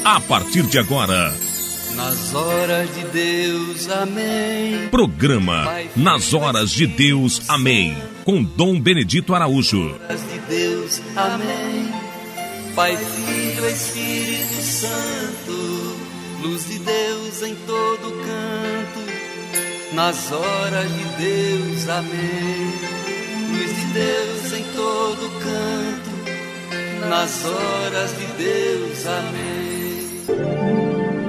a partir de agora. Nas horas de Deus, amém. Programa Nas Horas de Deus, amém. Com Dom Benedito Araújo. Nas horas de Deus, amém. Pai, Filho, Espírito Santo, luz de Deus em todo canto. Nas horas de Deus, amém. Luz de Deus em todo canto. Nas horas de Deus, amém.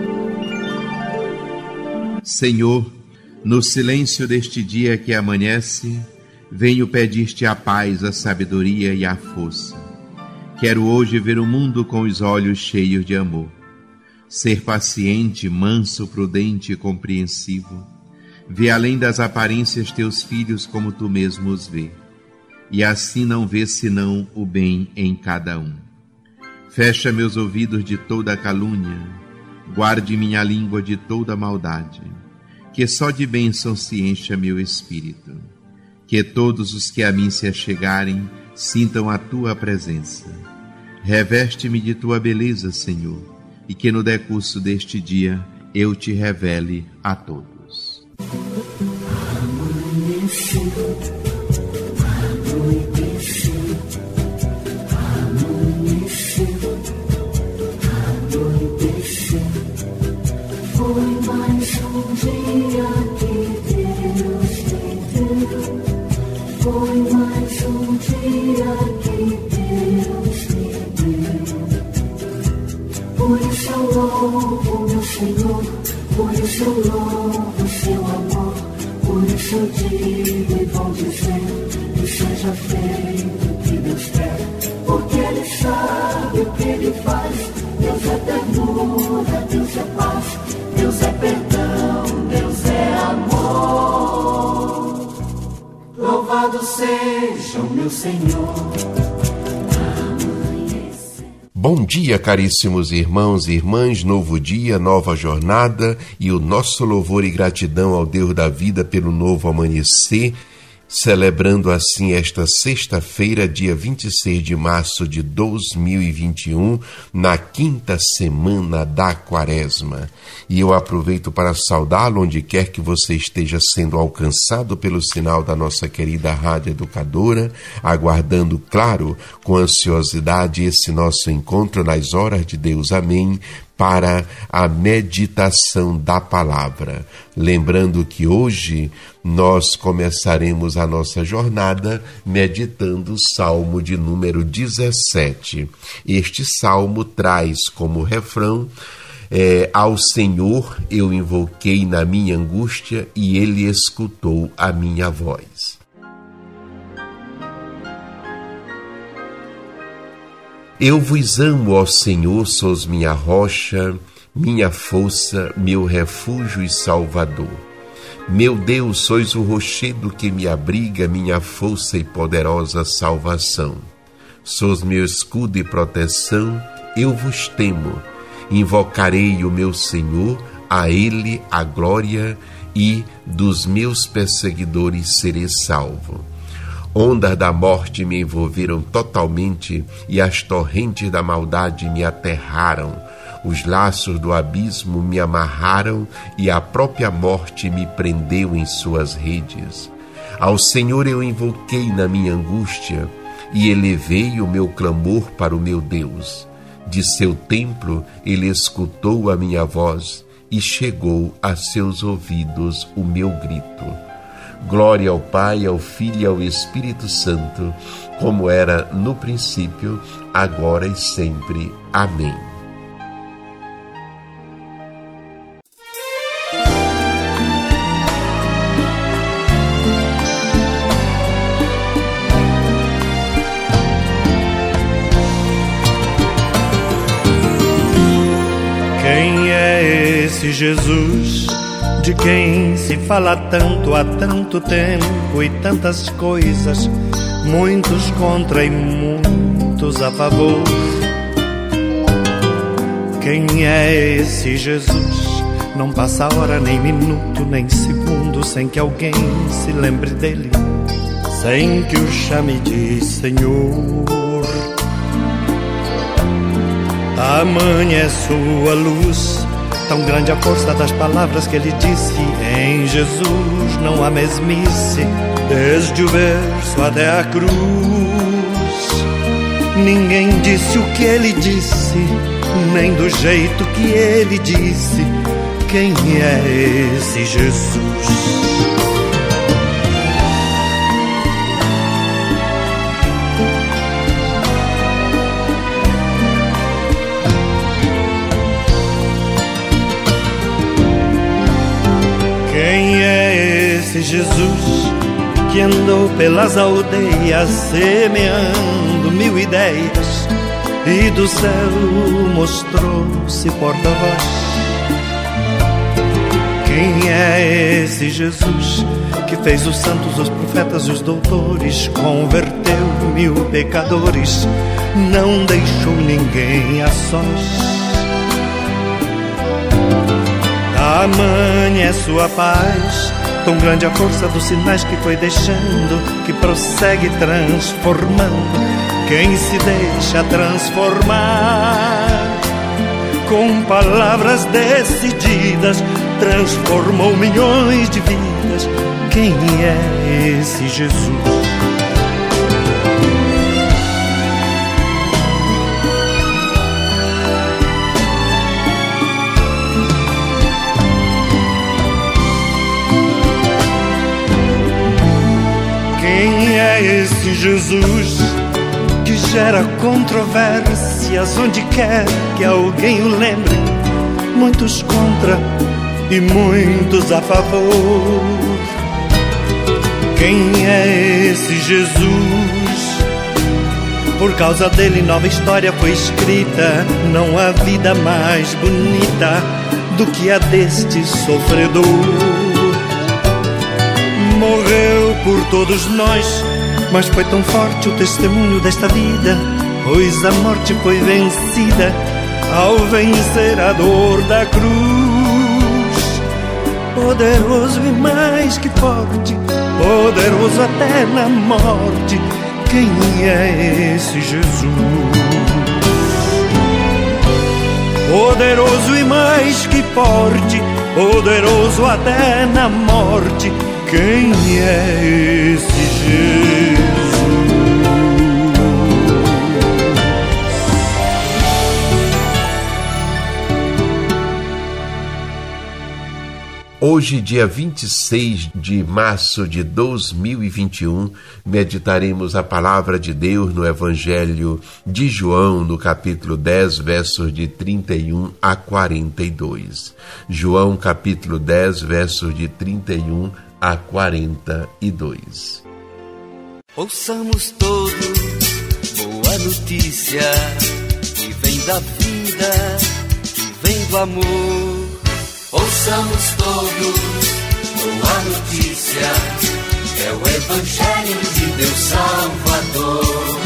Senhor, no silêncio deste dia que amanhece, venho pedir-te a paz, a sabedoria e a força. Quero hoje ver o mundo com os olhos cheios de amor. Ser paciente, manso, prudente e compreensivo. Ver além das aparências teus filhos como tu mesmo os vê. E assim não ver senão o bem em cada um. Fecha meus ouvidos de toda calúnia. Guarde minha língua de toda maldade. Que só de bênção se encha meu espírito. Que todos os que a mim se achegarem sintam a tua presença. Reveste-me de tua beleza, Senhor, e que no decurso deste dia eu te revele a todos. Foi mais um dia que Deus me deu. Foi mais um dia que Deus me deu. Por isso eu louvo meu Senhor, por isso eu louvo seu amor. Por isso eu digo e vou dizer que seja feito o que Deus quer. Porque Ele sabe o que Ele faz. Deus é ternura, Deus é paz. Deus é perdão, Deus é amor. Louvado seja o meu Senhor. Bom dia, caríssimos irmãos e irmãs, novo dia, nova jornada e o nosso louvor e gratidão ao Deus da vida pelo novo amanhecer, celebrando assim esta sexta-feira, dia 26 de março de 2021, na quinta semana da Quaresma. E eu aproveito para saudá-lo onde quer que você esteja sendo alcançado pelo sinal da nossa querida Rádio Educadora, aguardando, claro, com ansiosidade esse nosso encontro nas horas de Deus, amém, para a meditação da palavra. Lembrando que hoje nós começaremos a nossa jornada meditando o Salmo de número 17. Este salmo traz como refrão: ao Senhor eu invoquei na minha angústia e Ele escutou a minha voz. Eu vos amo, ó Senhor, sois minha rocha, minha força, meu refúgio e salvador. Meu Deus, sois o rochedo que me abriga, minha força e poderosa salvação. Sois meu escudo e proteção, eu vos temo. Invocarei o meu Senhor, a Ele a glória, e dos meus perseguidores serei salvo. Ondas da morte me envolveram totalmente e as torrentes da maldade me aterraram. Os laços do abismo me amarraram e a própria morte me prendeu em suas redes. Ao Senhor eu invoquei na minha angústia e elevei o meu clamor para o meu Deus. De seu templo ele escutou a minha voz e chegou a seus ouvidos o meu grito. Glória ao Pai, ao Filho e ao Espírito Santo, como era no princípio, agora e sempre. Amém. Quem é esse Jesus de quem se fala tanto há tanto tempo e tantas coisas, muitos contra e muitos a favor? Quem é esse Jesus? Não passa hora, nem minuto, nem segundo sem que alguém se lembre dele, sem que o chame de Senhor. Tamanha é sua luz, tão grande a força das palavras que ele disse. Em Jesus não há mesmice, desde o berço até a cruz. Ninguém disse o que ele disse, nem do jeito que ele disse. Quem é esse Jesus? Quem é esse Jesus que andou pelas aldeias semeando 1000 ideias e do céu mostrou-se porta-voz? Quem é esse Jesus que fez os santos, os profetas e os doutores, converteu 1000 pecadores, não deixou ninguém a sós? Tamanha é sua paz, tão grande a força dos sinais que foi deixando, que prossegue transformando quem se deixa transformar. Com palavras decididas, transformou milhões de vidas. Quem é esse Jesus? Quem é esse Jesus que gera controvérsias onde quer que alguém o lembre? Muitos contra e muitos a favor. Quem é esse Jesus? Por causa dele nova história foi escrita. Não há vida mais bonita do que a deste sofredor. Morreu por todos nós, mas foi tão forte o testemunho desta vida, pois a morte foi vencida ao vencer a dor da cruz. Poderoso e mais que forte, poderoso até na morte. Quem é esse Jesus? Poderoso e mais que forte, poderoso até na morte. Quem é esse Jesus? Hoje, dia 26 de março de 2021, meditaremos a palavra de Deus no Evangelho de João, no capítulo 10, versos de 31 a 42. João, capítulo 10, versos de 31 a 42. Ouçamos todos boa notícia que vem da vida, que vem do amor. Ouçamos todos boa notícia, é o Evangelho de Deus Salvador.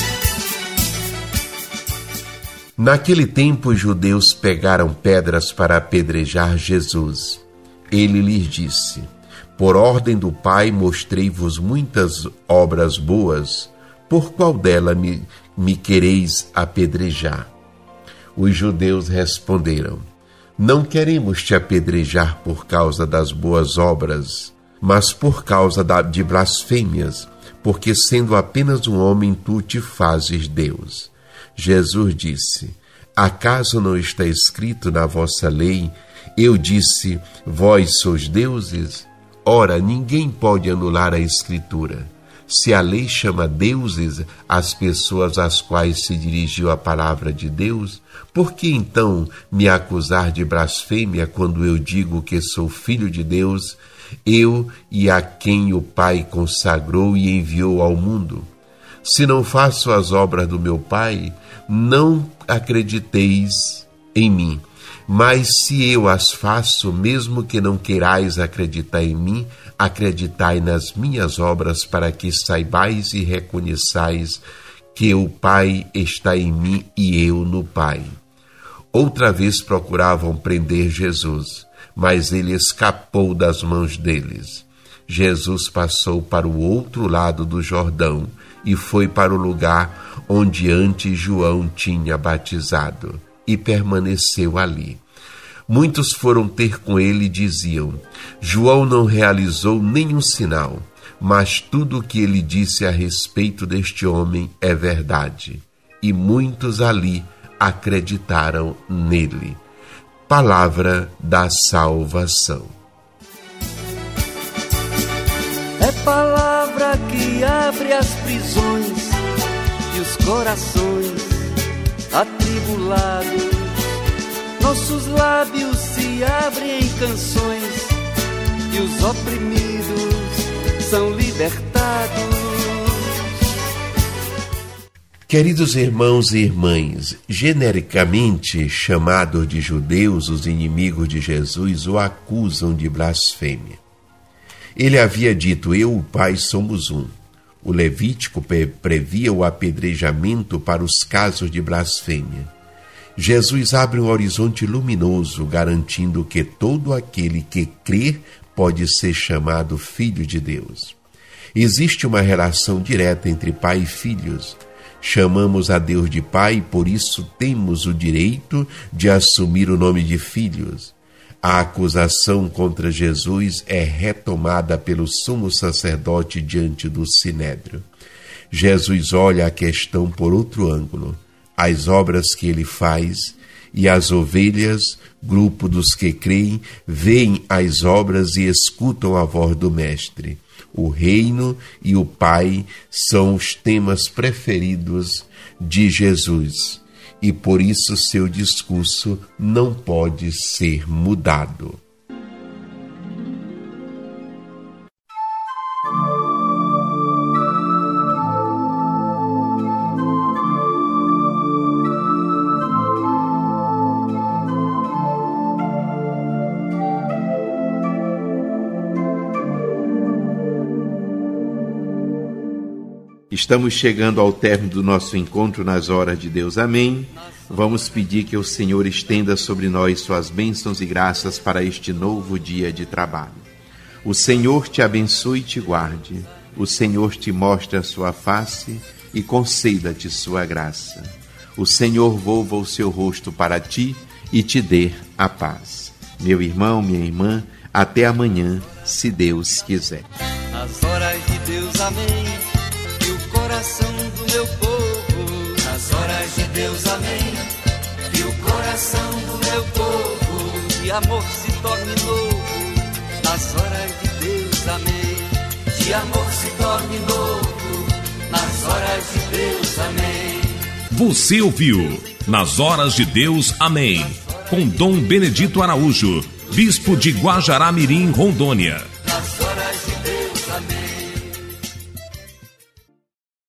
Naquele tempo, os judeus pegaram pedras para apedrejar Jesus. Ele lhes disse: por ordem do Pai mostrei-vos muitas obras boas, por qual dela me quereis apedrejar? Os judeus responderam: não queremos te apedrejar por causa das boas obras, mas por causa de blasfêmias, porque sendo apenas um homem tu te fazes Deus. Jesus disse: acaso não está escrito na vossa lei, eu disse, vós sois deuses? Ora, ninguém pode anular a Escritura. Se a lei chama deuses as pessoas às quais se dirigiu a palavra de Deus, por que então me acusar de blasfêmia quando eu digo que sou filho de Deus, eu e a quem o Pai consagrou e enviou ao mundo? Se não faço as obras do meu Pai, não acrediteis em mim. Mas se eu as faço, mesmo que não queirais acreditar em mim, acreditai nas minhas obras, para que saibais e reconheçais que o Pai está em mim e eu no Pai. Outra vez procuravam prender Jesus, mas ele escapou das mãos deles. Jesus passou para o outro lado do Jordão e foi para o lugar onde antes João tinha batizado, e permaneceu ali. Muitos foram ter com ele e diziam: João não realizou nenhum sinal, mas tudo o que ele disse a respeito deste homem é verdade. E muitos ali acreditaram nele. Palavra da salvação. É palavra que abre as prisões e os corações atribulados. Nossos lábios se abrem em canções e os oprimidos são libertados. Queridos irmãos e irmãs, genericamente chamados de judeus, os inimigos de Jesus o acusam de blasfêmia. Ele havia dito: eu e o Pai somos um. O Levítico previa o apedrejamento para os casos de blasfêmia. Jesus abre um horizonte luminoso, garantindo que todo aquele que crer pode ser chamado filho de Deus. Existe uma relação direta entre pai e filhos. Chamamos a Deus de Pai e por isso temos o direito de assumir o nome de filhos. A acusação contra Jesus é retomada pelo sumo sacerdote diante do Sinédrio. Jesus olha a questão por outro ângulo. As obras que ele faz e as ovelhas, grupo dos que creem, veem as obras e escutam a voz do Mestre. O reino e o Pai são os temas preferidos de Jesus e por isso seu discurso não pode ser mudado. Estamos chegando ao término do nosso encontro nas horas de Deus. Amém. Vamos pedir que o Senhor estenda sobre nós suas bênçãos e graças para este novo dia de trabalho. O Senhor te abençoe e te guarde. O Senhor te mostre a sua face e conceda-te sua graça. O Senhor volva o seu rosto para ti e te dê a paz. Meu irmão, minha irmã, até amanhã, se Deus quiser. Nas horas de Deus, amém. Coração do meu povo, nas horas de Deus, amém. Que o coração do meu povo de amor se torne novo, nas horas de Deus, amém. De amor se torne novo, nas horas de Deus, amém. Você ouviu Nas Horas de Deus, amém, com Dom Benedito Araújo, bispo de Guajará-Mirim, Rondônia. Nas horas de Deus, amém.